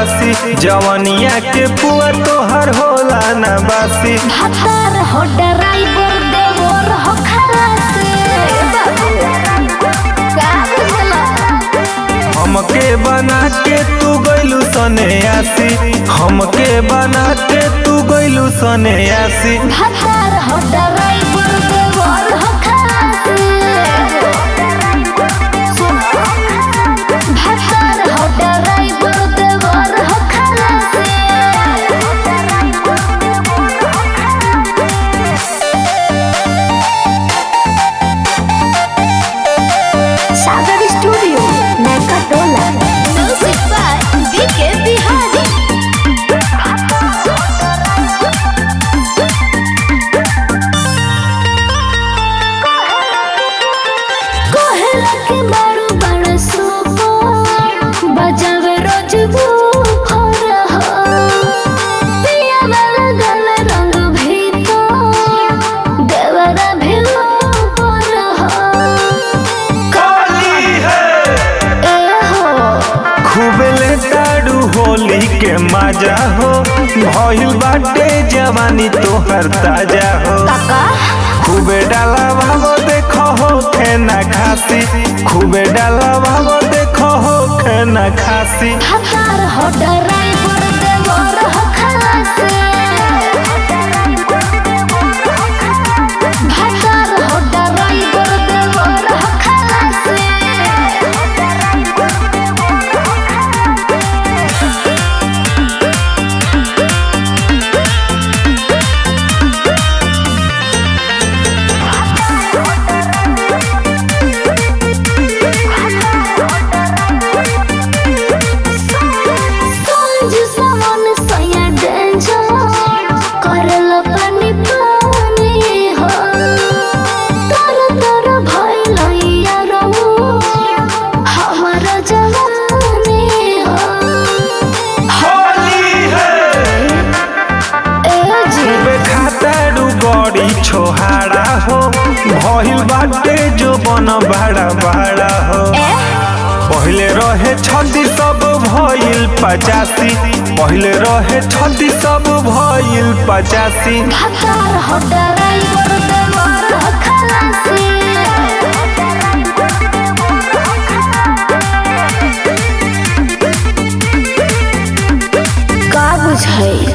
बासी जवनिया के पुआ तोहर होला ना बासी। भातार हो ड्राइवर देवर हो खलासी हमके बना के तू गइलू सन्यासी, हमके बना के तू गइलू सन्यासी। भातार हो ड्राइवर देवर हो खलासी भातार हो ड्राइवर देवर हो खलासी। Sagar studio Naikatola music by B बिहारी। कोहरा के बारू बड़ा सोको बजावे रोज बुखर हो पिया वाला गल रंग भी तो देवरा भी ऊपर हो। काली है ए हो खूबे ले ताड़ू होली के मजा हो, भइल बाटे जवानी तोहर ताजा हो। काका खूबे डाला भागो देखो हो खेना खासी, खूबे डाला भागो देखो हो खेना खासी। भातार हो ड्राइवर देवर हो खलासी भातार हो ड्राइवर देवर हो खलासी। सांझ सावन सया डेंजर करला पानी पानी हो तर तर भइलैया रहू हमारा जवानी हो। होली है ए जी खूबे खाताड़ू बड़ी छोहाड़ा हो, भइल बाटे जो बन बड़ा बड़ा हो। पहले रहे 36 सब भइल 85, पहले रहे 36 सब भइल 85। भातार हो ड्राइवर देवर हो खलासी का बुझाई।